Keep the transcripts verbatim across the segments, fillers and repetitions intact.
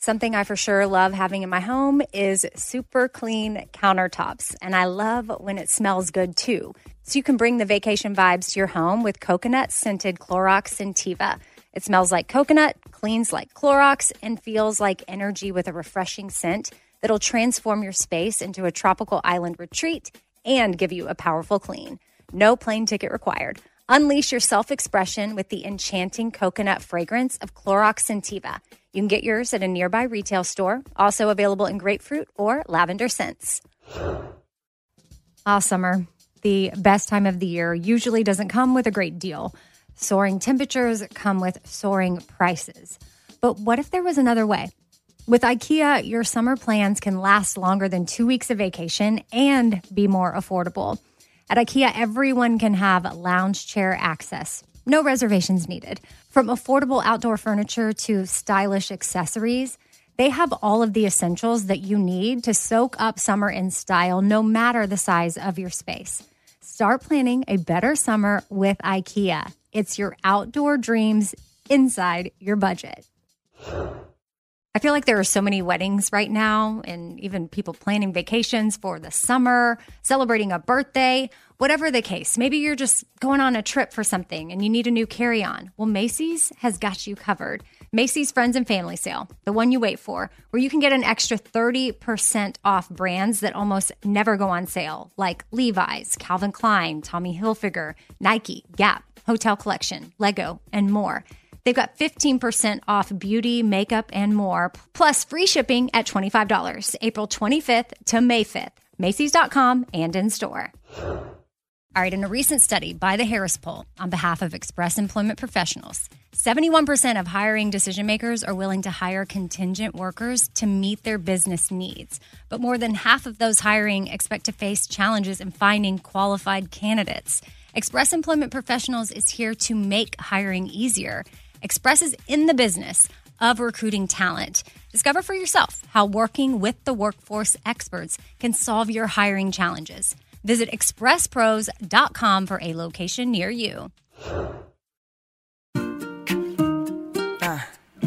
Something I for sure love having in my home is super clean countertops, and I love when it smells good too. So you can bring the vacation vibes to your home with coconut-scented Clorox Scentiva. It smells like coconut, cleans like Clorox, and feels like energy with a refreshing scent that'll transform your space into a tropical island retreat and give you a powerful clean. No plane ticket required. Unleash your self-expression with the enchanting coconut fragrance of Clorox Scentiva. You can get yours at a nearby retail store, also available in grapefruit or lavender scents. Ah, summer, the best time of the year, usually doesn't come with a great deal. Soaring temperatures come with soaring prices. But what if there was another way? With IKEA, your summer plans can last longer than two weeks of vacation and be more affordable. At IKEA, everyone can have lounge chair access. No reservations needed. From affordable outdoor furniture to stylish accessories, they have all of the essentials that you need to soak up summer in style, no matter the size of your space. Start planning a better summer with IKEA. It's your outdoor dreams inside your budget. I feel like there are so many weddings right now, and even people planning vacations for the summer, celebrating a birthday, whatever the case. Maybe you're just going on a trip for something and you need a new carry-on. Well, Macy's has got you covered. Macy's Friends and Family Sale, the one you wait for, where you can get an extra thirty percent off brands that almost never go on sale, like Levi's, Calvin Klein, Tommy Hilfiger, Nike, Gap, Hotel Collection, Lego, and more. They've got fifteen percent off beauty, makeup, and more, plus free shipping at twenty-five dollars, April twenty-fifth to May fifth, Macys dot com and in store. All right, in a recent study by the Harris Poll on behalf of Express Employment Professionals, seventy-one percent of hiring decision makers are willing to hire contingent workers to meet their business needs. But more than half of those hiring expect to face challenges in finding qualified candidates. Express Employment Professionals is here to make hiring easier. Express is in the business of recruiting talent. Discover for yourself how working with the workforce experts can solve your hiring challenges. Visit express pros dot com for a location near you. Uh.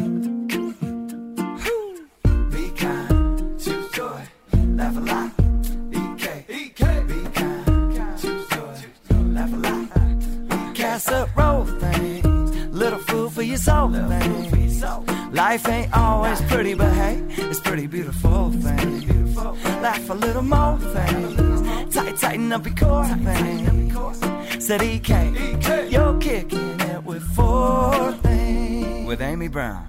Be kind, choose joy, laugh a lot. E K, E K, be kind, choose joy, laugh a lot. Casserole things, little food for your soul things. Life ain't always pretty, but hey, it's pretty beautiful things. Laugh a little more things. Tight, tighten up your core things. Said E K, you're kicking it with four things. With Amy Brown.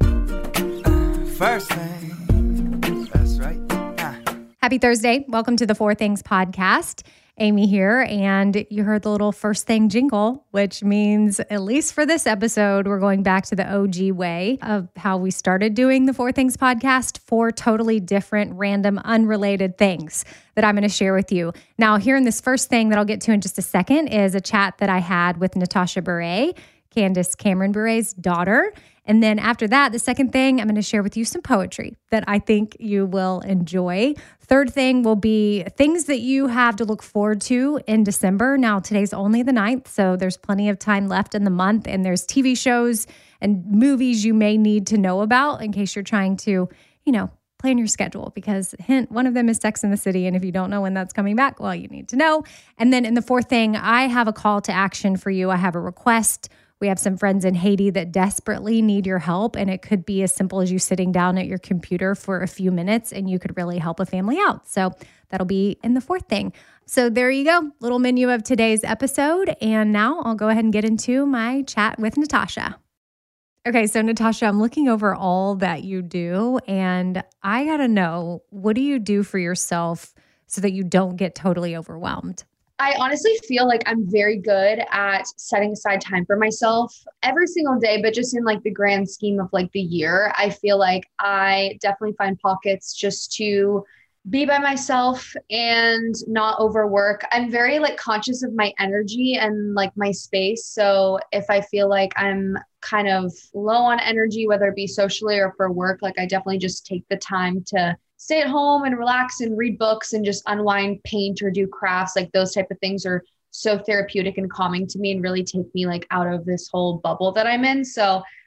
Uh, first thing. That's right. Uh. Happy Thursday. Welcome to the Four Things Podcast. Amy here, and you heard the little first thing jingle, which means, at least for this episode, we're going back to the O G way of how we started doing the Four Things Podcast, four totally different, random, unrelated things that I'm going to share with you. Now, here in this first thing that I'll get to in just a second is a chat that I had with Natasha Bure, Candace Cameron Bure's daughter. And then after that, the second thing, I'm going to share with you some poetry that I think you will enjoy. Third thing will be things that you have to look forward to in December. Now, today's only the ninth, so there's plenty of time left in the month, and there's T V shows and movies you may need to know about in case you're trying to, you know, plan your schedule, because hint, one of them is Sex and the City. And if you don't know when that's coming back, well, you need to know. And then in the fourth thing, I have a call to action for you. I have a request. We have some friends in Haiti that desperately need your help, and it could be as simple as you sitting down at your computer for a few minutes, and you could really help a family out. So that'll be in the fourth thing. So there you go, little menu of today's episode. And now I'll go ahead and get into my chat with Natasha. Okay, so Natasha, I'm looking over all that you do, and I gotta know, what do you do for yourself so that you don't get totally overwhelmed? I honestly feel like I'm very good at setting aside time for myself every single day, but just in like the grand scheme of like the year, I feel like I definitely find pockets just to be by myself and not overwork. I'm very like conscious of my energy and like my space. So if I feel like I'm kind of low on energy, whether it be socially or for work, like I definitely just take the time to stay at home and relax and read books and just unwind, paint, or do crafts. Like those type of things are so therapeutic and calming to me and really take me like out of this whole bubble that I'm in. So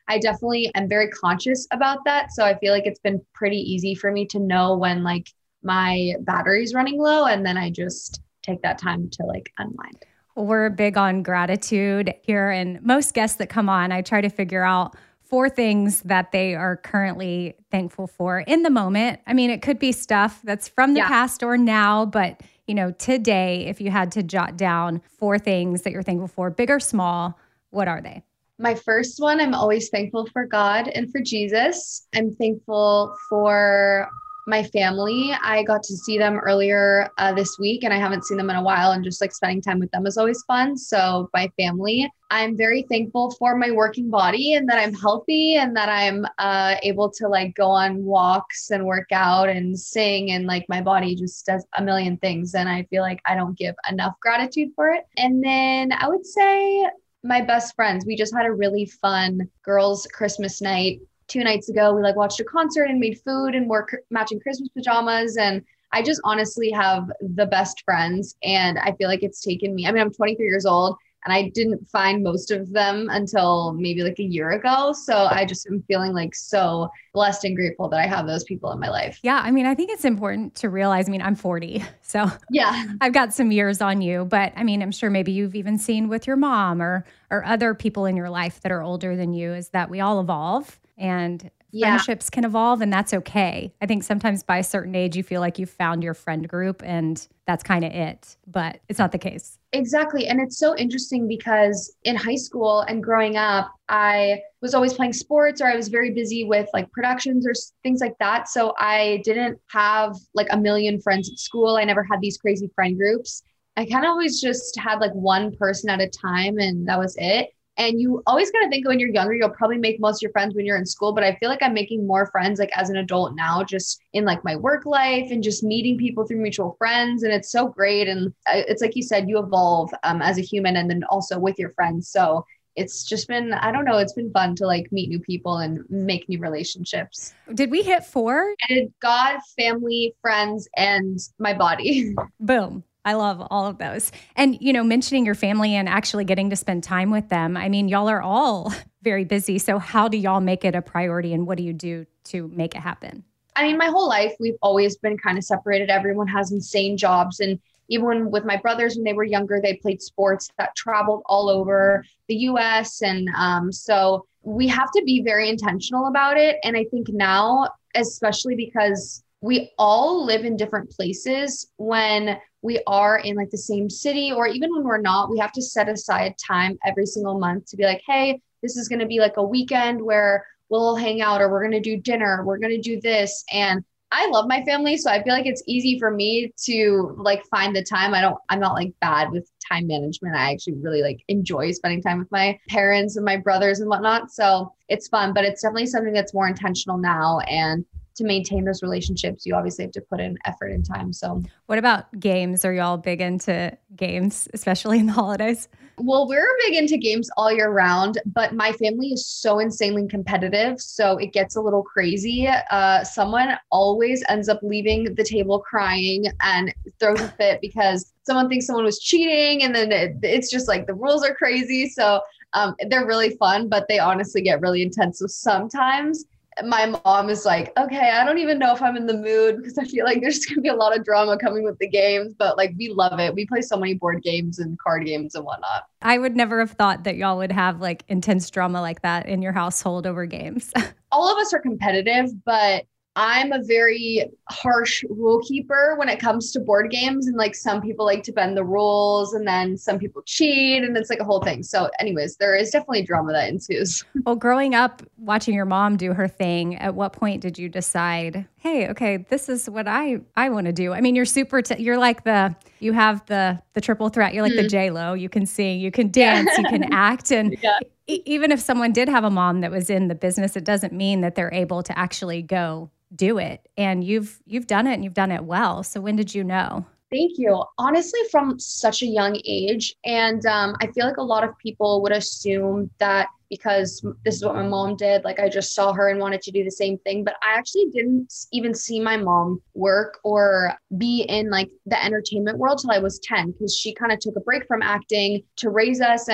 I definitely am very conscious about that. So I feel like it's been pretty easy for me to know when like my battery's running low, and then I just take that time to like unwind. We're big on gratitude here, and most guests that come on, I try to figure out four things that they are currently thankful for in the moment. I mean, it could be stuff that's from the Yeah. past or now, but you know, today, if you had to jot down four things that you're thankful for, big or small, what are they? My first one, I'm always thankful for God and for Jesus. I'm thankful for my family. I got to see them earlier uh, this week, and I haven't seen them in a while, and just like spending time with them is always fun. So my family. I'm very thankful for my working body and that I'm healthy and that I'm uh, able to like go on walks and work out and sing, and like my body just does a million things. And I feel like I don't give enough gratitude for it. And then I would say my best friends. We just had a really fun girls' Christmas night two nights ago. We like watched a concert and made food and wore matching Christmas pajamas. And I just honestly have the best friends. And I feel like it's taken me, I mean, I'm twenty-three years old and I didn't find most of them until maybe like a year ago. So I just am feeling like so blessed and grateful that I have those people in my life. Yeah, I mean, I think it's important to realize, I mean, I'm forty, so yeah, I've got some years on you, but I mean, I'm sure maybe you've even seen with your mom or or other people in your life that are older than you, is that we all evolve. And yeah. friendships can evolve, and that's okay. I think sometimes by a certain age, you feel like you've found your friend group and that's kind of it, but it's not the case. Exactly. And it's so interesting because in high school and growing up, I was always playing sports, or I was very busy with like productions or things like that. So I didn't have like a million friends at school. I never had these crazy friend groups. I kind of always just had like one person at a time, and that was it. And you always got to think when you're younger, you'll probably make most of your friends when you're in school. But I feel like I'm making more friends like as an adult now, just in like my work life and just meeting people through mutual friends. And it's so great. And it's like you said, you evolve um, as a human and then also with your friends. So it's just been, I don't know, it's been fun to like meet new people and make new relationships. Did we hit four? I did God, family, friends, and my body. Boom. I love all of those. And, you know, mentioning your family and actually getting to spend time with them. I mean, y'all are all very busy. So how do y'all make it a priority, and what do you do to make it happen? I mean, my whole life, we've always been kind of separated. Everyone has insane jobs. And even with my brothers, when they were younger, they played sports that traveled all over the U S. And um, so we have to be very intentional about it. And I think now, especially because we all live in different places, when we are in like the same city, or even when we're not, we have to set aside time every single month to be like, hey, this is going to be like a weekend where we'll hang out, or we're going to do dinner, we're going to do this. And I love my family, so I feel like it's easy for me to like find the time. I don't, I'm not like bad with time management. I actually really like enjoy spending time with my parents and my brothers and whatnot. So it's fun, but it's definitely something that's more intentional now. And to maintain those relationships, you obviously have to put in effort and time. So what about games? Are y'all big into games, especially in the holidays? Well, we're big into games all year round, but my family is so insanely competitive. So it gets a little crazy. Uh, someone always ends up leaving the table crying and throws a fit because someone thinks someone was cheating. And then it, it's just like the rules are crazy. So um, they're really fun, but they honestly get really intense. So sometimes my mom is like, okay, I don't even know if I'm in the mood, because I feel like there's going to be a lot of drama coming with the games, but like we love it. We play so many board games and card games and whatnot. I would never have thought that y'all would have like intense drama like that in your household over games. All of us are competitive, but I'm a very harsh rule keeper when it comes to board games. And like some people like to bend the rules, and then some people cheat, and it's like a whole thing. So anyways, there is definitely drama that ensues. Well, growing up, watching your mom do her thing, at what point did you decide, hey, okay, this is what I, I want to do? I mean, you're super, t- you're like the, you have the, the triple threat. You're like mm. the J-Lo. You can sing, you can dance, you can act. And yeah. e- even if someone did have a mom that was in the business, it doesn't mean that they're able to actually go do it. And you've you've done it, and you've done it well. So when did you know? Thank you. Honestly, from such a young age. And um, I feel like a lot of people would assume that because this is what my mom did, like I just saw her and wanted to do the same thing. But I actually didn't even see my mom work or be in like the entertainment world till I was ten, because she kind of took a break from acting to raise us. And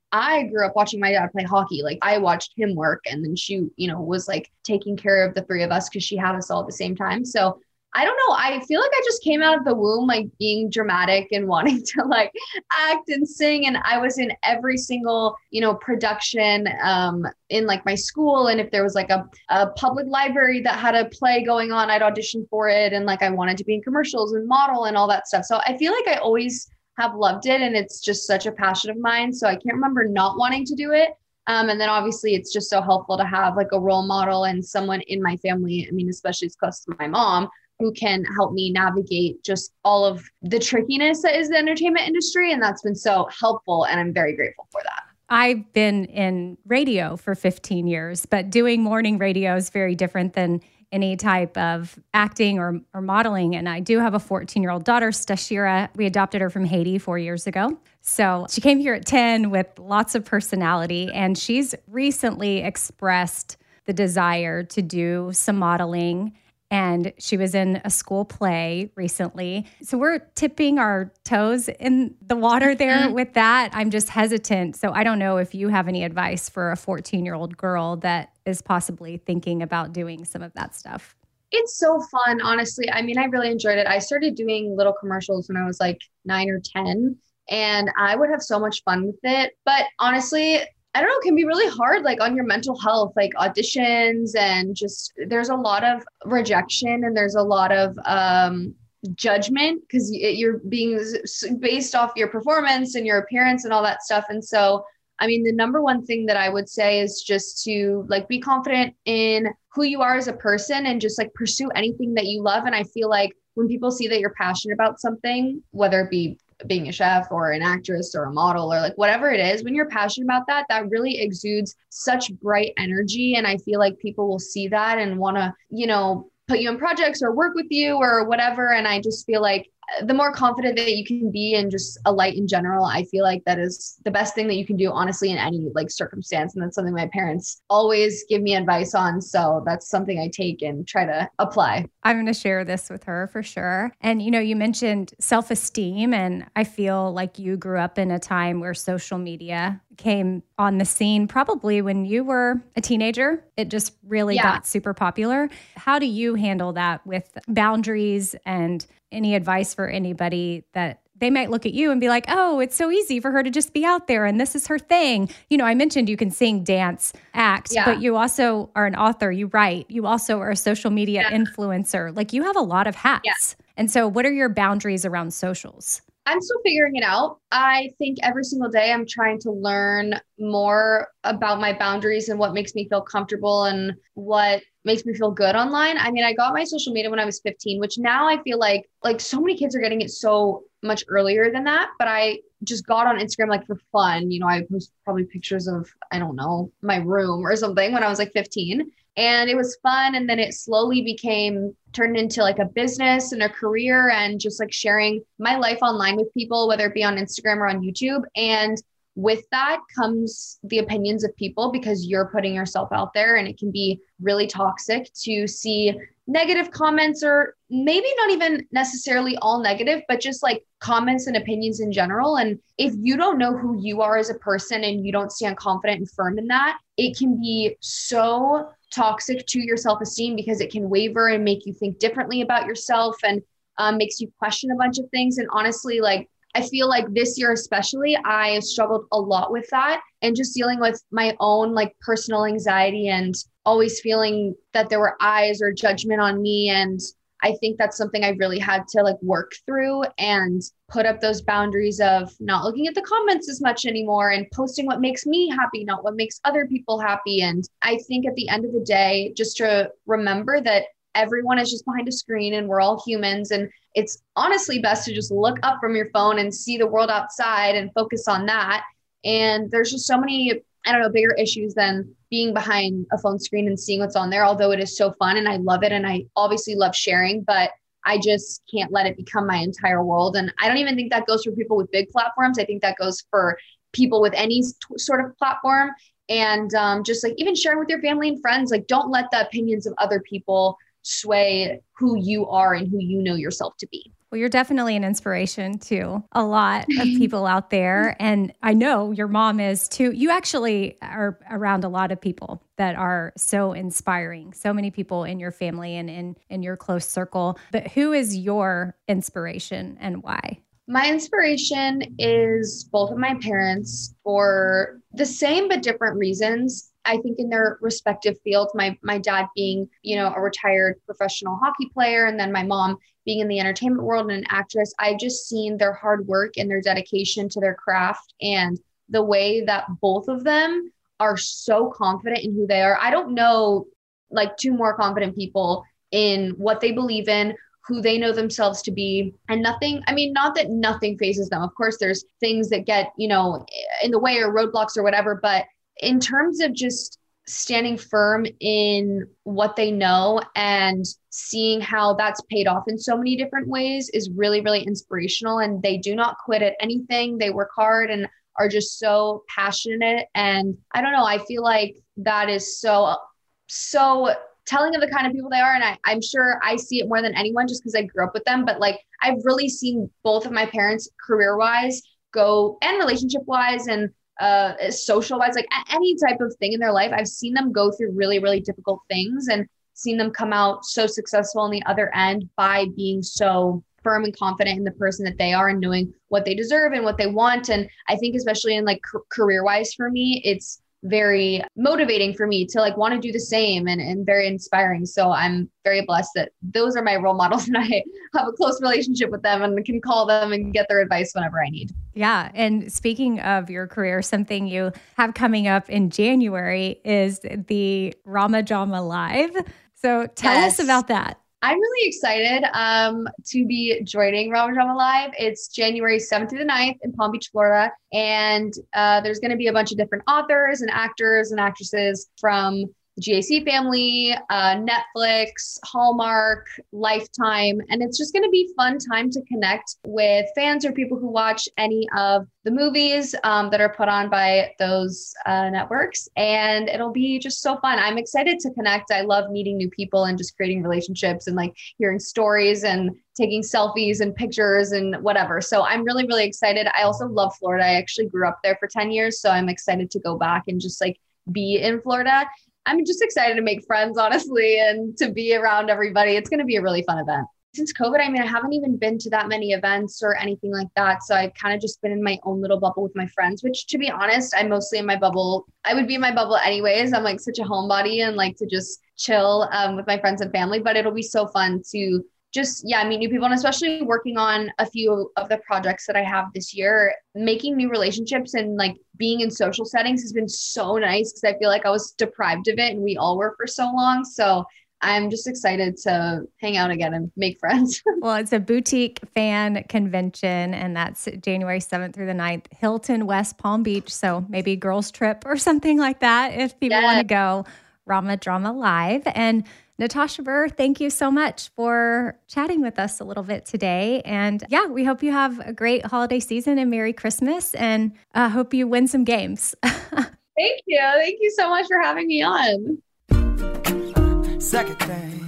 I grew up watching my dad play hockey. Like I watched him work and then she, you know, was like taking care of the three of us because she had us all at the same time. So I don't know. I feel like I just came out of the womb, like being dramatic and wanting to like act and sing. And I was in every single, you know, production um, in like my school. And if there was like a, a public library that had a play going on, I'd audition for it. And like, I wanted to be in commercials and model and all that stuff. So I feel like I always have loved it. And it's just such a passion of mine. So I can't remember not wanting to do it. Um, and then obviously it's just so helpful to have like a role model and someone in my family. I mean, especially as close to my mom, who can help me navigate just all of the trickiness that is the entertainment industry. And that's been so helpful. And I'm very grateful for that. I've been in radio for fifteen years, but doing morning radio is very different than any type of acting or, or modeling. And I do have a fourteen-year-old daughter, Stashira. We adopted her from Haiti four years ago. So she came here at ten with lots of personality, and she's recently expressed the desire to do some modeling. And she was in a school play recently. So we're tipping our toes in the water there with that. I'm just hesitant. So I don't know if you have any advice for a fourteen-year-old girl that is possibly thinking about doing some of that stuff. It's so fun, honestly. I mean, I really enjoyed it. I started doing little commercials when I was like nine or ten, and I would have so much fun with it. But honestly, I don't know, it can be really hard, like on your mental health, like auditions, and just there's a lot of rejection and there's a lot of um, judgment because you're being based off your performance and your appearance and all that stuff. And so, I mean, the number one thing that I would say is just to like be confident in who you are as a person and just like pursue anything that you love. And I feel like when people see that you're passionate about something, whether it be being a chef or an actress or a model or like whatever it is, when you're passionate about that, that really exudes such bright energy. And I feel like people will see that and want to, you know, put you in projects or work with you or whatever. And I just feel like the more confident that you can be and just a light in general, I feel like that is the best thing that you can do, honestly, in any like circumstance. And that's something my parents always give me advice on. So that's something I take and try to apply. I'm going to share this with her for sure. And, you know, you mentioned self-esteem, and I feel like you grew up in a time where social media came on the scene probably when you were a teenager. It just really yeah. got super popular. How do you handle that with boundaries, and any advice for anybody that they might look at you and be like, oh, it's so easy for her to just be out there and this is her thing. You know, I mentioned you can sing, dance, act, yeah. but you also are an author, you write, you also are a social media yeah. influencer. Like you have a lot of hats. Yeah. And so what are your boundaries around socials? I'm still figuring it out. I think every single day I'm trying to learn more about my boundaries and what makes me feel comfortable and what makes me feel good online. I mean, I got my social media when I was fifteen, which now I feel like, like so many kids are getting it so much earlier than that. But I just got on Instagram like for fun. You know, I post probably pictures of, I don't know, my room or something when I was like fifteen. And it was fun. And then it slowly became turned into like a business and a career and just like sharing my life online with people, whether it be on Instagram or on YouTube. And with that comes the opinions of people because you're putting yourself out there, and it can be really toxic to see negative comments, or maybe not even necessarily all negative, but just like comments and opinions in general. And if you don't know who you are as a person and you don't stand confident and firm in that, it can be so toxic to your self-esteem because it can waver and make you think differently about yourself, and um, makes you question a bunch of things. And honestly, like, I feel like this year especially, I struggled a lot with that, and just dealing with my own like personal anxiety and always feeling that there were eyes or judgment on me. And I think that's something I really had to like work through and put up those boundaries of not looking at the comments as much anymore and posting what makes me happy, not what makes other people happy. And I think at the end of the day, just to remember that everyone is just behind a screen and we're all humans. And it's honestly best to just look up from your phone and see the world outside and focus on that. And there's just so many, I don't know, bigger issues than being behind a phone screen and seeing what's on there, although it is so fun and I love it. And I obviously love sharing, but I just can't let it become my entire world. And I don't even think that goes for people with big platforms. I think that goes for people with any t- sort of platform. And um, just like even sharing with your family and friends, like don't let the opinions of other people sway who you are and who you know yourself to be. Well, you're definitely an inspiration to a lot of people out there. And I know your mom is too. You actually are around a lot of people that are so inspiring, so many people in your family and in, in your close circle. But who is your inspiration and why? My inspiration is both of my parents for the same but different reasons. I think in their respective fields, my my dad being, you know, a retired professional hockey player, and then my mom being in the entertainment world and an actress. I've just seen their hard work and their dedication to their craft and the way that both of them are so confident in who they are. I don't know like two more confident people in what they believe in, who they know themselves to be, and nothing, I mean, not that nothing faces them. Of course, there's things that get, you know, in the way or roadblocks or whatever, but in terms of just standing firm in what they know and seeing how that's paid off in so many different ways is really, really inspirational. And they do not quit at anything. They work hard and are just so passionate. And I don't know, I feel like that is so, so telling of the kind of people they are. And I, I'm sure I see it more than anyone just because I grew up with them. But like, I've really seen both of my parents career-wise go and relationship-wise and uh, social-wise, like any type of thing in their life. I've seen them go through really, really difficult things and seen them come out so successful on the other end by being so firm and confident in the person that they are and knowing what they deserve and what they want. And I think especially in like c- career-wise for me, it's very motivating for me to like want to do the same and, and very inspiring. So I'm very blessed that those are my role models and I have a close relationship with them and can call them and get their advice whenever I need. Yeah. And speaking of your career, something you have coming up in January is the Rama Drama Live. So tell Yes. us about that. I'm really excited um, to be joining Rama Drama Live. It's January seventh through the ninth in Palm Beach, Florida. And uh, there's going to be a bunch of different authors and actors and actresses from the G A C family, uh, Netflix, Hallmark, Lifetime. And it's just going to be a fun time to connect with fans or people who watch any of the movies um, that are put on by those uh, networks. And it'll be just so fun. I'm excited to connect. I love meeting new people and just creating relationships and like hearing stories and taking selfies and pictures and whatever. So I'm really, really excited. I also love Florida. I actually grew up there for ten years. So I'm excited to go back and just like be in Florida. I'm just excited to make friends, honestly, and to be around everybody. It's going to be a really fun event. Since COVID, I mean, I haven't even been to that many events or anything like that. So I've kind of just been in my own little bubble with my friends, which to be honest, I'm mostly in my bubble. I would be in my bubble anyways. I'm like such a homebody and like to just chill um, with my friends and family, but it'll be so fun to just, yeah, meet new people. And especially working on a few of the projects that I have this year, making new relationships and like being in social settings has been so nice because I feel like I was deprived of it and we all were for so long. So I'm just excited to hang out again and make friends. Well, it's a boutique fan convention, and that's January seventh through the ninth, Hilton West Palm Beach. So maybe girls trip or something like that if people Yeah. want to go. Rama Drama Live. And Natasha Burr, thank you so much for chatting with us a little bit today. And yeah, we hope you have a great holiday season and Merry Christmas, and I uh, hope you win some games. Thank you. Thank you so much for having me on. Second thing.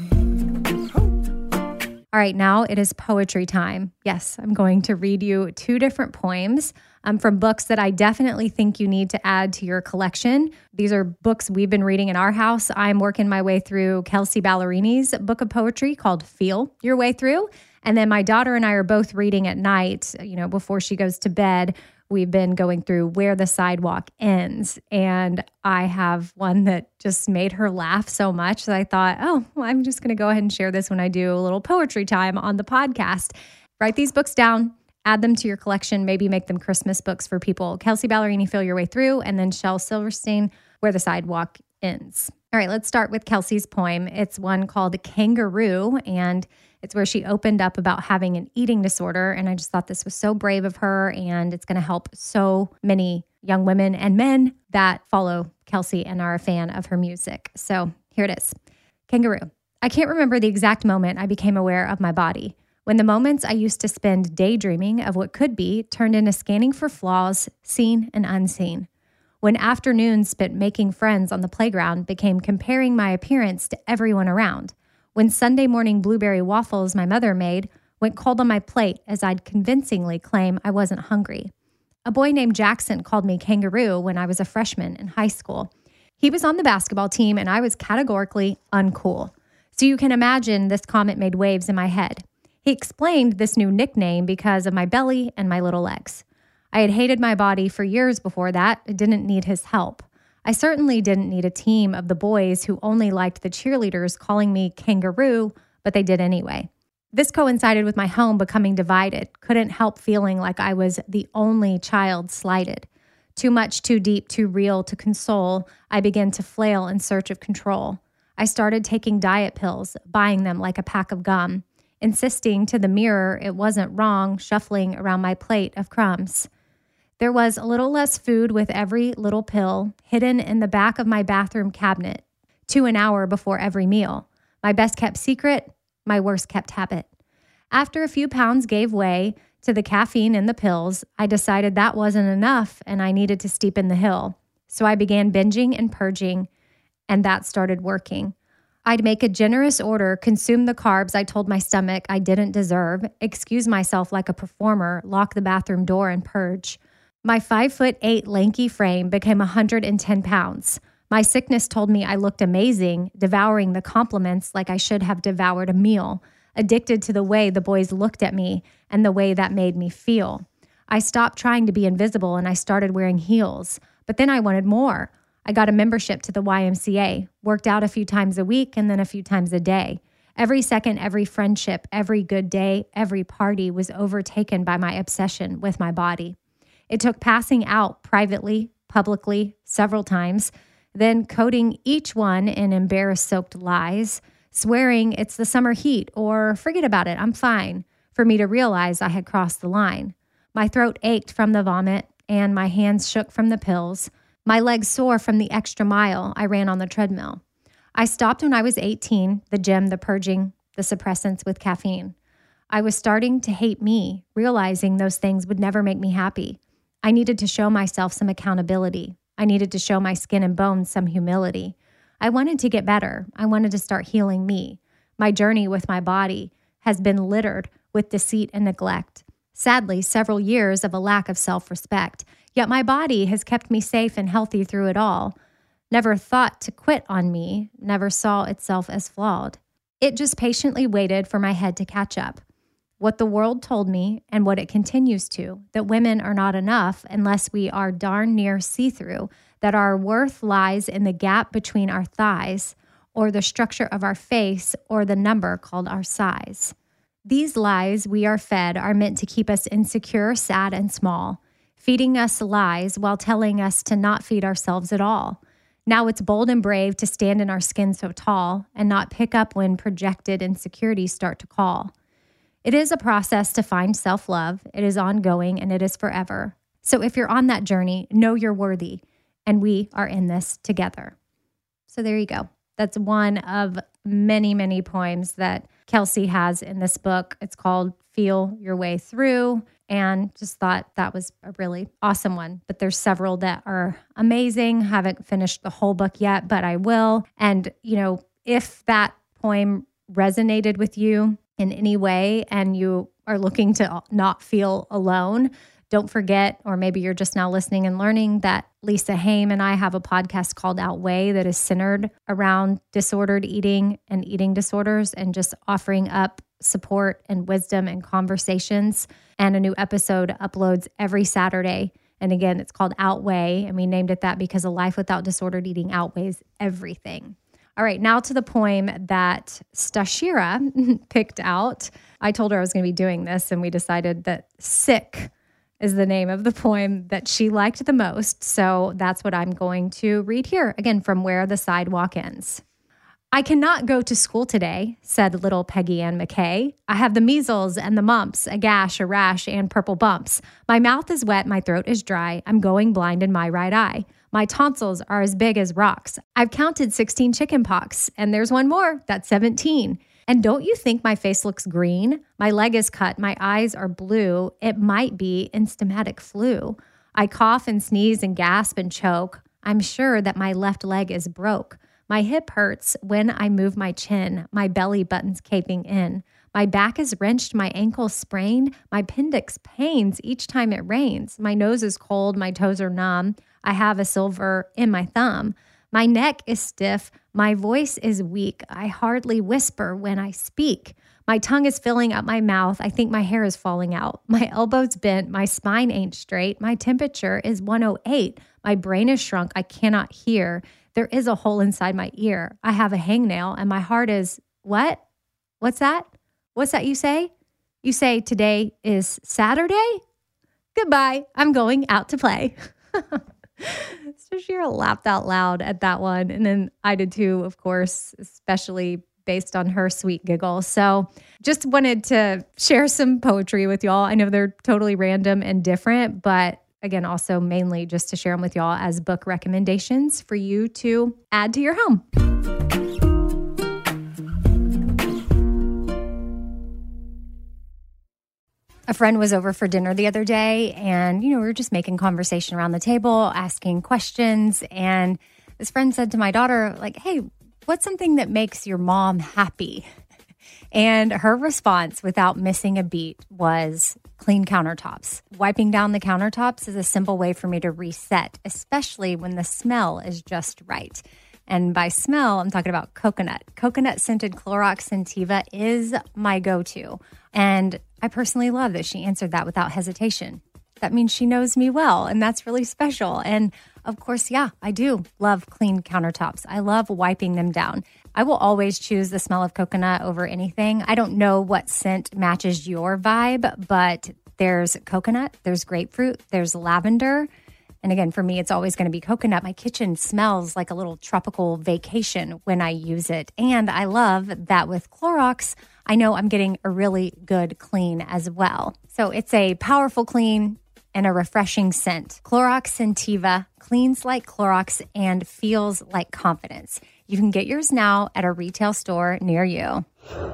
All right, now it is poetry time. Yes, I'm going to read you two different poems um, from books that I definitely think you need to add to your collection. These are books we've been reading in our house. I'm working my way through Kelsey Ballerini's book of poetry called Feel Your Way Through. And then my daughter and I are both reading at night, you know, before she goes to bed. We've been going through Where the Sidewalk Ends. And I have one that just made her laugh so much that I thought, oh, well, I'm just going to go ahead and share this when I do a little poetry time on the podcast. Write these books down, add them to your collection, maybe make them Christmas books for people. Kelsey Ballerini, Feel Your Way Through, and then Shel Silverstein, Where the Sidewalk Ends. All right, let's start with Kelsey's poem. It's one called Kangaroo, and it's where she opened up about having an eating disorder. And I just thought this was so brave of her, and it's going to help so many young women and men that follow Kelsey and are a fan of her music. So here it is. Kangaroo. I can't remember the exact moment I became aware of my body, when the moments I used to spend daydreaming of what could be turned into scanning for flaws, seen and unseen. When afternoons spent making friends on the playground became comparing my appearance to everyone around. When Sunday morning blueberry waffles my mother made went cold on my plate as I'd convincingly claim I wasn't hungry. A boy named Jackson called me kangaroo when I was a freshman in high school. He was on the basketball team and I was categorically uncool. So you can imagine this comment made waves in my head. He explained this new nickname because of my belly and my little legs. I had hated my body for years before that. I didn't need his help. I certainly didn't need a team of the boys who only liked the cheerleaders calling me kangaroo, but they did anyway. This coincided with my home becoming divided. Couldn't help feeling like I was the only child slighted. Too much, too deep, too real to console, I began to flail in search of control. I started taking diet pills, buying them like a pack of gum, insisting to the mirror it wasn't wrong, shuffling around my plate of crumbs. There was a little less food with every little pill, hidden in the back of my bathroom cabinet, to an hour before every meal. My best kept secret, my worst kept habit. After a few pounds gave way to the caffeine in the pills, I decided that wasn't enough and I needed to steepen the hill. So I began binging and purging, and that started working. I'd make a generous order, consume the carbs I told my stomach I didn't deserve, excuse myself like a performer, lock the bathroom door, and purge. My five foot eight lanky frame became one hundred ten pounds. My sickness told me I looked amazing, devouring the compliments like I should have devoured a meal, addicted to the way the boys looked at me and the way that made me feel. I stopped trying to be invisible and I started wearing heels, but then I wanted more. I got a membership to the Y M C A, worked out a few times a week and then a few times a day. Every second, every friendship, every good day, every party was overtaken by my obsession with my body. It took passing out privately, publicly, several times, then coding each one in embarrass-soaked lies, swearing it's the summer heat or forget about it, I'm fine, for me to realize I had crossed the line. My throat ached from the vomit and my hands shook from the pills. My legs sore from the extra mile I ran on the treadmill. I stopped when I was eighteen, the gym, the purging, the suppressants with caffeine. I was starting to hate me, realizing those things would never make me happy. I needed to show myself some accountability. I needed to show my skin and bones some humility. I wanted to get better. I wanted to start healing me. My journey with my body has been littered with deceit and neglect. Sadly, several years of a lack of self-respect. Yet my body has kept me safe and healthy through it all. Never thought to quit on me, never saw itself as flawed. It just patiently waited for my head to catch up. What the world told me, and what it continues to, that women are not enough unless we are darn near see-through, that our worth lies in the gap between our thighs, or the structure of our face, or the number called our size. These lies we are fed are meant to keep us insecure, sad, and small, feeding us lies while telling us to not feed ourselves at all. Now it's bold and brave to stand in our skin so tall and not pick up when projected insecurities start to call. It is a process to find self-love. It is ongoing and it is forever. So if you're on that journey, know you're worthy and we are in this together. So there you go. That's one of many, many poems that Kelsey has in this book. It's called Feel Your Way Through, and just thought that was a really awesome one. But there's several that are amazing. Haven't finished the whole book yet, but I will. And, you know, if that poem resonated with you in any way and you are looking to not feel alone, don't forget, or maybe you're just now listening and learning, that Lisa Haim and I have a podcast called Outweigh that is centered around disordered eating and eating disorders and just offering up support and wisdom and conversations. And a new episode uploads every Saturday. And again, it's called Outweigh, and we named it that because a life without disordered eating outweighs everything. All right, now to the poem that Stashira picked out. I told her I was going to be doing this, and we decided that Sick is the name of the poem that she liked the most. So that's what I'm going to read here, again, from Where the Sidewalk Ends. I cannot go to school today, said little Peggy Ann McKay. I have the measles and the mumps, a gash, a rash, and purple bumps. My mouth is wet, my throat is dry. I'm going blind in my right eye. My tonsils are as big as rocks. I've counted sixteen chicken pox, and there's one more, that's seventeen. And don't you think my face looks green? My leg is cut, my eyes are blue. It might be instamatic flu. I cough and sneeze and gasp and choke. I'm sure that my left leg is broke. My hip hurts when I move my chin, my belly button's caving in. My back is wrenched, my ankle sprained, my appendix pains each time it rains. My nose is cold, my toes are numb. I have a silver in my thumb. My neck is stiff, my voice is weak. I hardly whisper when I speak. My tongue is filling up my mouth. I think my hair is falling out. My elbow's bent, my spine ain't straight. My temperature is one oh eight. My brain is shrunk, I cannot hear. There is a hole inside my ear. I have a hangnail and my heart is, what? What's that? What's that you say? You say today is Saturday? Goodbye. I'm going out to play. So Shira laughed out loud at that one. And then I did too, of course, especially based on her sweet giggle. So just wanted to share some poetry with y'all. I know they're totally random and different, but again, also mainly just to share them with y'all as book recommendations for you to add to your home. A friend was over for dinner the other day and, you know, we were just making conversation around the table, asking questions. And this friend said to my daughter, like, hey, what's something that makes your mom happy? And her response, without missing a beat, was clean countertops. Wiping down the countertops is a simple way for me to reset, especially when the smell is just right. And by smell, I'm talking about coconut. Coconut-scented Clorox Scentiva is my go-to. And I personally love that she answered that without hesitation. That means she knows me well, and that's really special. And of course, yeah, I do love clean countertops. I love wiping them down. I will always choose the smell of coconut over anything. I don't know what scent matches your vibe, but there's coconut, there's grapefruit, there's lavender. And again, for me, it's always going to be coconut. My kitchen smells like a little tropical vacation when I use it. And I love that with Clorox, I know I'm getting a really good clean as well. So it's a powerful clean and a refreshing scent. Clorox Scentiva cleans like Clorox and feels like confidence. You can get yours now at a retail store near you.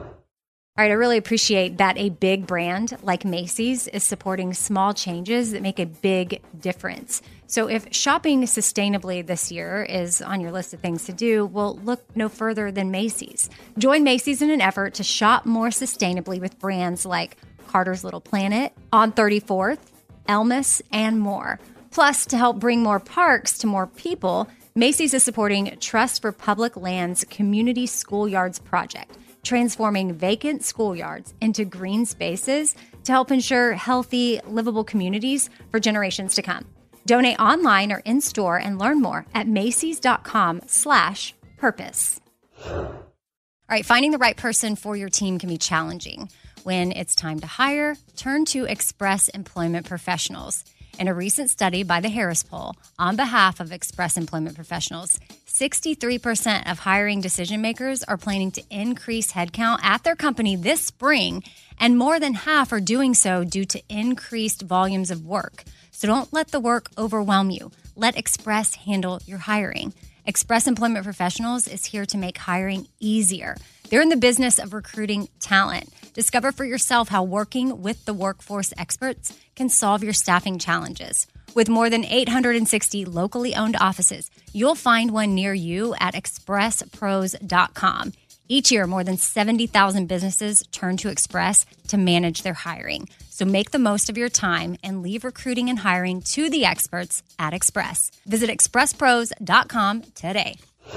All right, I really appreciate that a big brand like Macy's is supporting small changes that make a big difference. So if shopping sustainably this year is on your list of things to do, well, look no further than Macy's. Join Macy's in an effort to shop more sustainably with brands like Carter's Little Planet, On thirty-fourth, Elmis, and more. Plus, to help bring more parks to more people, Macy's is supporting Trust for Public Lands Community Schoolyards Project, transforming vacant schoolyards into green spaces to help ensure healthy, livable communities for generations to come. Donate online or in-store and learn more at Macy's.com slash purpose. All right, finding the right person for your team can be challenging. When it's time to hire, turn to Express Employment Professionals. In a recent study by the Harris Poll, on behalf of Express Employment Professionals, sixty-three percent of hiring decision makers are planning to increase headcount at their company this spring, and more than half are doing so due to increased volumes of work. So don't let the work overwhelm you. Let Express handle your hiring. Express Employment Professionals is here to make hiring easier. They're in the business of recruiting talent. Discover for yourself how working with the workforce experts can solve your staffing challenges. With more than eight hundred sixty locally owned offices, you'll find one near you at express pros dot com. Each year, more than seventy thousand businesses turn to Express to manage their hiring. So make the most of your time and leave recruiting and hiring to the experts at Express. Visit express pros dot com today.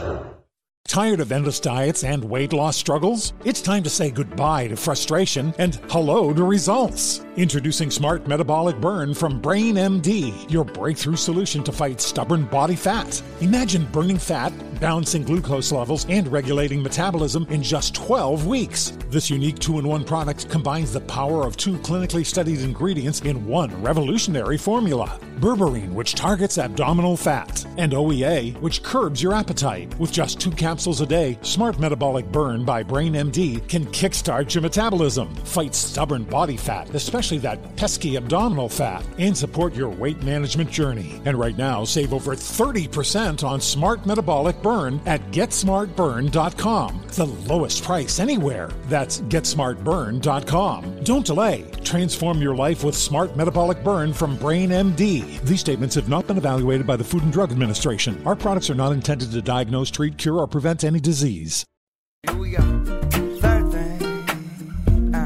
Tired of endless diets and weight loss struggles? It's time to say goodbye to frustration and hello to results. Introducing Smart Metabolic Burn from Brain M D, your breakthrough solution to fight stubborn body fat. Imagine burning fat, balancing glucose levels, and regulating metabolism in just twelve weeks. This unique two-in-one product combines the power of two clinically studied ingredients in one revolutionary formula. Berberine, which targets abdominal fat, and O E A, which curbs your appetite. With just two capsules a day, Smart Metabolic Burn by Brain M D can kickstart your metabolism, fight stubborn body fat, especially that pesky abdominal fat, and support your weight management journey. And right now, save over thirty percent on Smart Metabolic Burn at get smart burn dot com. The lowest price anywhere. That's get smart burn dot com. Don't delay. Transform your life with Smart Metabolic Burn from Brain M D. These statements have not been evaluated by the Food and Drug Administration. Our products are not intended to diagnose, treat, cure, or prevent any disease. Here we go. Third thing.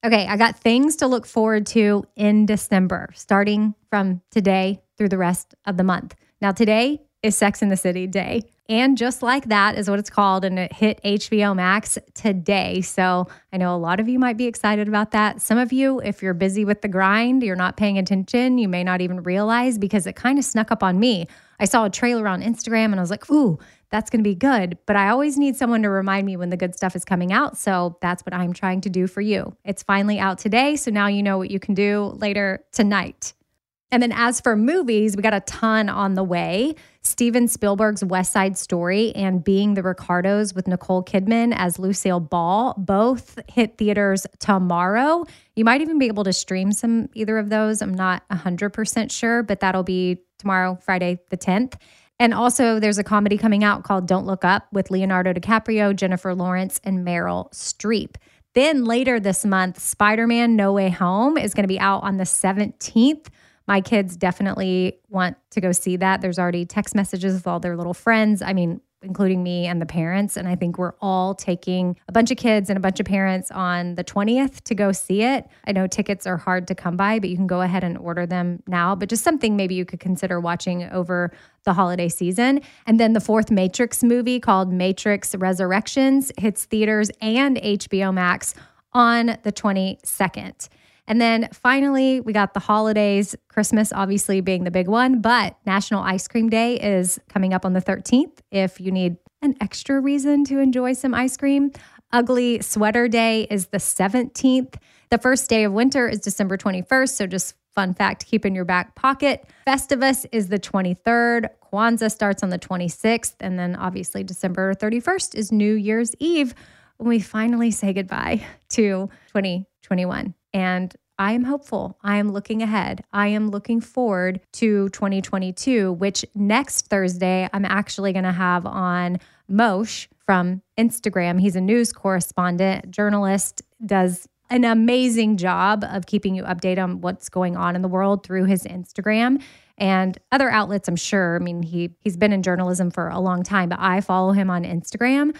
Okay, I got things to look forward to in December, starting from today through the rest of the month. Now, today is Sex and the City Day. And just like that is what it's called, and it hit H B O Max today. So I know a lot of you might be excited about that. Some of you, if you're busy with the grind, you're not paying attention, you may not even realize because it kind of snuck up on me. I saw a trailer on Instagram and I was like, ooh, that's going to be good. But I always need someone to remind me when the good stuff is coming out. So that's what I'm trying to do for you. It's finally out today. So now you know what you can do later tonight. And then as for movies, we got a ton on the way. Steven Spielberg's West Side Story and Being the Ricardos with Nicole Kidman as Lucille Ball both hit theaters tomorrow. You might even be able to stream some either of those. I'm not one hundred percent sure, but that'll be tomorrow, Friday the tenth. And also there's a comedy coming out called Don't Look Up with Leonardo DiCaprio, Jennifer Lawrence, and Meryl Streep. Then later this month, Spider-Man No Way Home is going to be out on the seventeenth. My kids definitely want to go see that. There's already text messages with all their little friends. I mean, including me and the parents. And I think we're all taking a bunch of kids and a bunch of parents on the twentieth to go see it. I know tickets are hard to come by, but you can go ahead and order them now. But just something maybe you could consider watching over the holiday season. And then the fourth Matrix movie called Matrix Resurrections hits theaters and H B O Max on the twenty-second. And then finally, we got the holidays, Christmas obviously being the big one, but National Ice Cream Day is coming up on the thirteenth if you need an extra reason to enjoy some ice cream. Ugly Sweater Day is the seventeenth. The first day of winter is December twenty-first, so just fun fact to keep in your back pocket. Festivus is the twenty-third. Kwanzaa starts on the twenty-sixth, and then obviously December thirty-first is New Year's Eve when we finally say goodbye to twenty twenty-one. And I am hopeful. I am looking ahead. I am looking forward to twenty twenty-two, which next Thursday, I'm actually going to have on Moshe from Instagram. He's a news correspondent, journalist, does an amazing job of keeping you updated on what's going on in the world through his Instagram and other outlets, I'm sure. I mean, he, he's been in journalism for a long time, but I follow him on Instagram.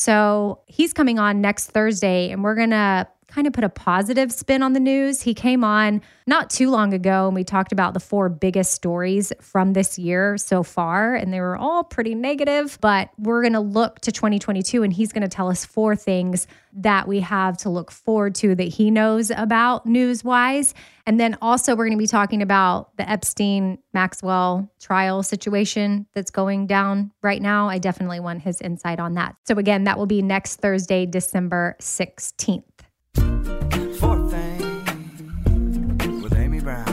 So he's coming on next Thursday, and we're going to kind of put a positive spin on the news. He came on not too long ago, and we talked about the four biggest stories from this year so far, and they were all pretty negative, but we're going to look to twenty twenty-two, and he's going to tell us four things that we have to look forward to that he knows about news-wise. And then also we're going to be talking about the Epstein-Maxwell trial situation that's going down right now. I definitely want his insight on that. So again, that will be next Thursday, December sixteenth. Fourth thing with Amy Brown.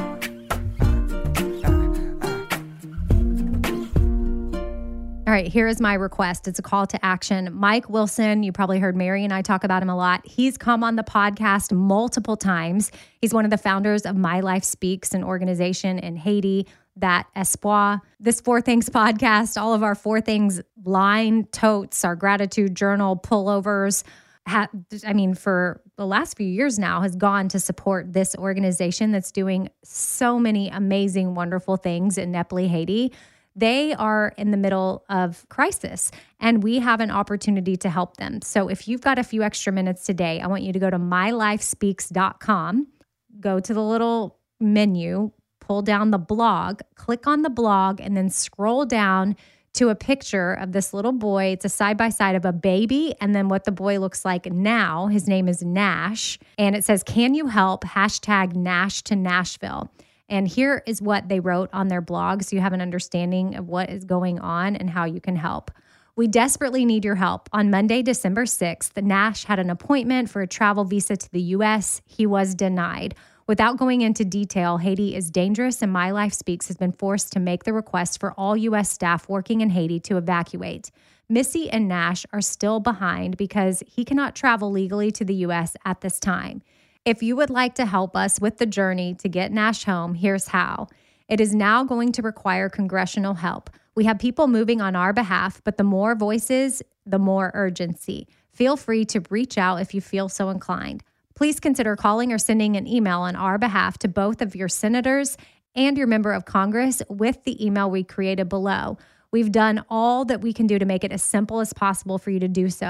All right, here is my request. It's a call to action. Mike Wilson, you probably heard Mary and I talk about him a lot. He's come on the podcast multiple times. He's one of the founders of My Life Speaks, an organization in Haiti that Espoir. This Four Things podcast, all of our Four Things line totes, our gratitude journal pullovers, Ha, I mean, for the last few years now, has gone to support this organization that's doing so many amazing, wonderful things in Nepali, Haiti. They are in the middle of crisis, and we have an opportunity to help them. So if you've got a few extra minutes today, I want you to go to my life speaks dot com, go to the little menu, pull down the blog, click on the blog, and then scroll down to a picture of this little boy. It's a side-by-side of a baby and then what the boy looks like now. His name is Nash. And it says, can you help? Hashtag Nash to Nashville. And here is what they wrote on their blog so you have an understanding of what is going on and how you can help. We desperately need your help. On Monday, December sixth, Nash had an appointment for a travel visa to the U S. He was denied. Without going into detail, Haiti is dangerous, and My Life Speaks has been forced to make the request for all U S staff working in Haiti to evacuate. Missy and Nash are still behind because he cannot travel legally to the U S at this time. If you would like to help us with the journey to get Nash home, here's how. It is now going to require congressional help. We have people moving on our behalf, but the more voices, the more urgency. Feel free to reach out if you feel so inclined. Please consider calling or sending an email on our behalf to both of your senators and your member of Congress with the email we created below. We've done all that we can do to make it as simple as possible for you to do so.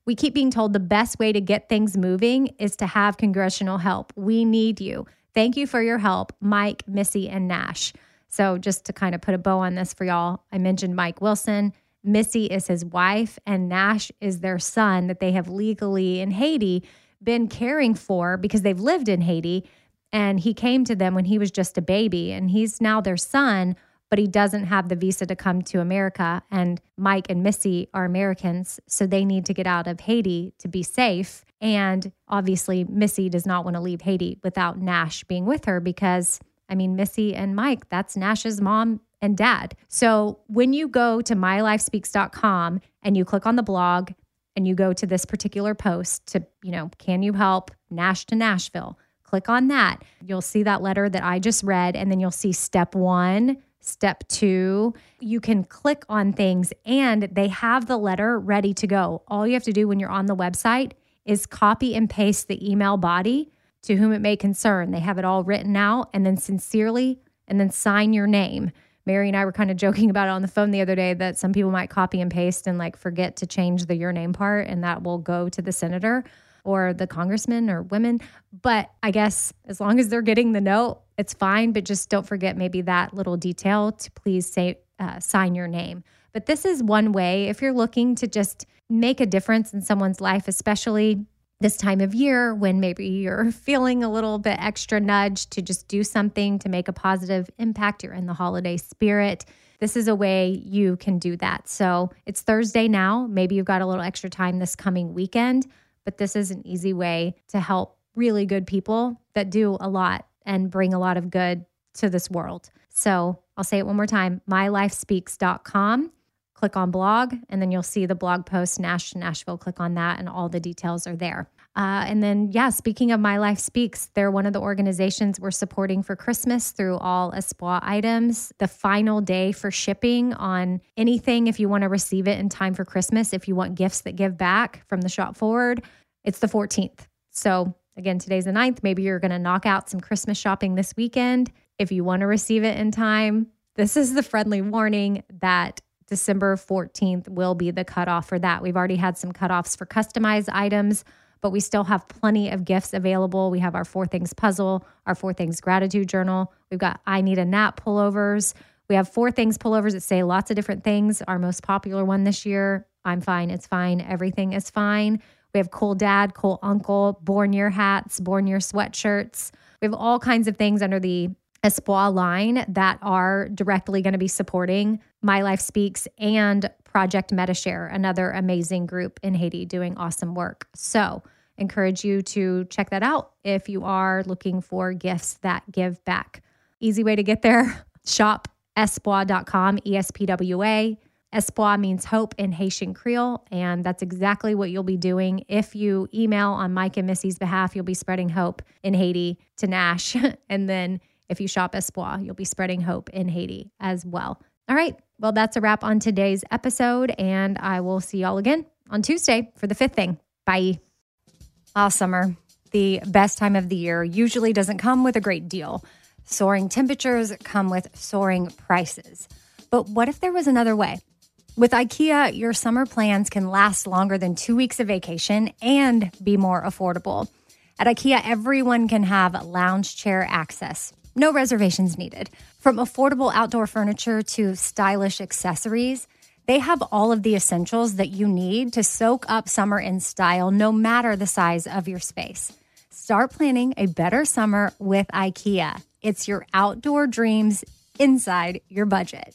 We keep being told the best way to get things moving is to have congressional help. We need you. Thank you for your help, Mike, Missy, and Nash. So just to kind of put a bow on this for y'all, I mentioned Mike Wilson. Missy is his wife, and Nash is their son that they have legally in Haiti been caring for because they've lived in Haiti. And he came to them when he was just a baby, and he's now their son, but he doesn't have the visa to come to America. And Mike and Missy are Americans, so they need to get out of Haiti to be safe. And obviously, Missy does not want to leave Haiti without Nash being with her because, I mean, Missy and Mike, that's Nash's mom and dad. So when you go to my life speaks dot com and you click on the blog and you go to this particular post to, you know, can you help Nash to Nashville? Click on that. You'll see that letter that I just read, and then you'll see step one, step two. You can click on things and they have the letter ready to go. All you have to do when you're on the website is copy and paste the email body to whom it may concern. They have it all written out, and then sincerely, and then sign your name. Mary and I were kind of joking about it on the phone the other day that some people might copy and paste and like forget to change the your name part, and that will go to the senator or the congressman or women. But I guess as long as they're getting the note, it's fine. But just don't forget maybe that little detail to please say, uh, sign your name. But this is one way if you're looking to just make a difference in someone's life, especially this time of year when maybe you're feeling a little bit extra nudge to just do something to make a positive impact. You're in the holiday spirit. This is a way you can do that. So it's Thursday now. Maybe you've got a little extra time this coming weekend, but this is an easy way to help really good people that do a lot and bring a lot of good to this world. So I'll say it one more time, my life speaks dot com. Click on blog, and then you'll see the blog post, Nash to Nashville. Click on that, and all the details are there. Uh, and then, yeah, speaking of My Life Speaks, they're one of the organizations we're supporting for Christmas through all Espoir items. The final day for shipping on anything, if you want to receive it in time for Christmas, if you want gifts that give back from the shop forward, it's the fourteenth. So again, today's the ninth. Maybe you're going to knock out some Christmas shopping this weekend. If you want to receive it in time, this is the friendly warning that December fourteenth will be the cutoff for that. We've already had some cutoffs for customized items, but we still have plenty of gifts available. We have our Four Things puzzle, our Four Things gratitude journal. We've got I Need a Nap pullovers. We have Four Things pullovers that say lots of different things. Our most popular one this year, I'm fine, it's fine, everything is fine. We have Cool Dad, Cool Uncle, Born Year hats, Born Year sweatshirts. We have all kinds of things under the Espoir line that are directly going to be supporting My Life Speaks and Project Metashare, another amazing group in Haiti doing awesome work. So encourage you to check that out if you are looking for gifts that give back. Easy way to get there, shop espoir dot com, E S P W A. Espoir means hope in Haitian Creole, and that's exactly what you'll be doing. If you email on Mike and Missy's behalf, you'll be spreading hope in Haiti to Nash, and then if you shop Espoir, you'll be spreading hope in Haiti as well. All right. Well, that's a wrap on today's episode, and I will see y'all again on Tuesday for the fifth thing. Bye. Ah, summer, the best time of the year, usually doesn't come with a great deal. Soaring temperatures come with soaring prices. But what if there was another way? With IKEA, your summer plans can last longer than two weeks of vacation and be more affordable. At IKEA, everyone can have lounge chair access. No reservations needed. From affordable outdoor furniture to stylish accessories, they have all of the essentials that you need to soak up summer in style, no matter the size of your space. Start planning a better summer with IKEA. It's your outdoor dreams inside your budget.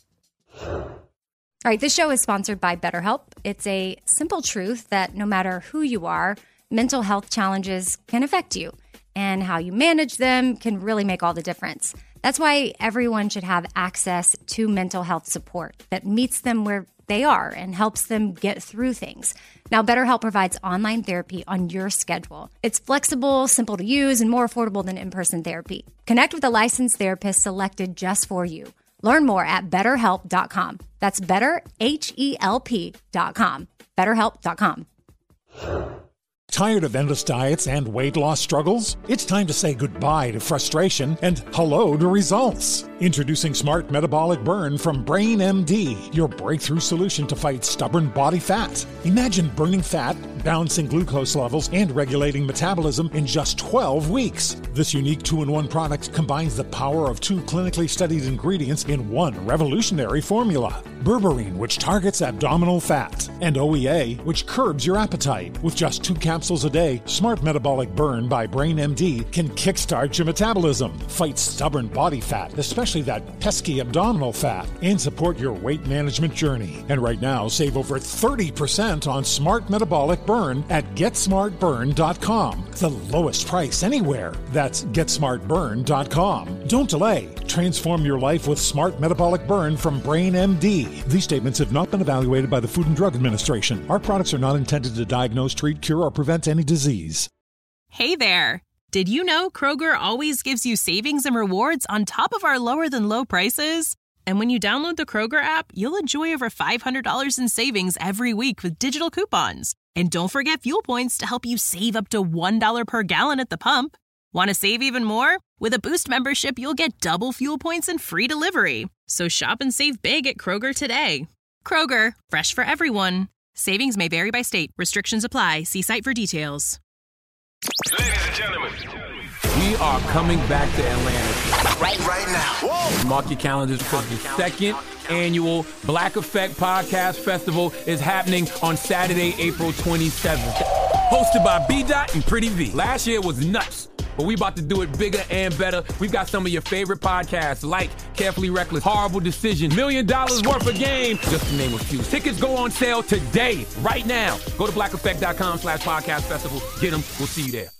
All right, this show is sponsored by BetterHelp. It's a simple truth that no matter who you are, mental health challenges can affect you, and how you manage them can really make all the difference. That's why everyone should have access to mental health support that meets them where they are and helps them get through things. Now, BetterHelp provides online therapy on your schedule. It's flexible, simple to use, and more affordable than in-person therapy. Connect with a licensed therapist selected just for you. Learn more at better help dot com. That's better, H E L P dot com. better help dot com. Tired of endless diets and weight loss struggles? It's time to say goodbye to frustration and hello to results. Introducing Smart Metabolic Burn from Brain M D, your breakthrough solution to fight stubborn body fat. Imagine burning fat, balancing glucose levels, and regulating metabolism in just twelve weeks. This unique two-in-one product combines the power of two clinically studied ingredients in one revolutionary formula. Berberine, which targets abdominal fat, and O E A, which curbs your appetite. With just two capsules a day, Smart Metabolic Burn by Brain M D can kickstart your metabolism, fight stubborn body fat, especially that pesky abdominal fat, and support your weight management journey. And right now, save over thirty percent on Smart Metabolic Burn at get smart burn dot com. The lowest price anywhere. That's get smart burn dot com. Don't delay. Transform your life with Smart Metabolic Burn from Brain M D. These statements have not been evaluated by the Food and Drug Administration. Our products are not intended to diagnose, treat, cure, or prevent any disease. Hey there! Did you know Kroger always gives you savings and rewards on top of our lower-than-low prices? And when you download the Kroger app, you'll enjoy over five hundred dollars in savings every week with digital coupons. And don't forget fuel points to help you save up to one dollar per gallon at the pump. Want to save even more? With a Boost membership, you'll get double fuel points and free delivery. So shop and save big at Kroger today. Kroger, fresh for everyone. Savings may vary by state. Restrictions apply. See site for details. Ladies and gentlemen, we are coming back to Atlanta. Right, right now. Whoa. Mark your calendars because the second annual Black Effect Podcast Festival is happening on Saturday, April twenty-seventh. Hosted by B-Dot and Pretty V. Last year was nuts, but we about to do it bigger and better. We've got some of your favorite podcasts like Carefully Reckless, Horrible Decision, Million Dollars Worth of Game, just to name a few. Tickets go on sale today, right now. Go to black effect dot com slash podcast festival. Get them. We'll see you there.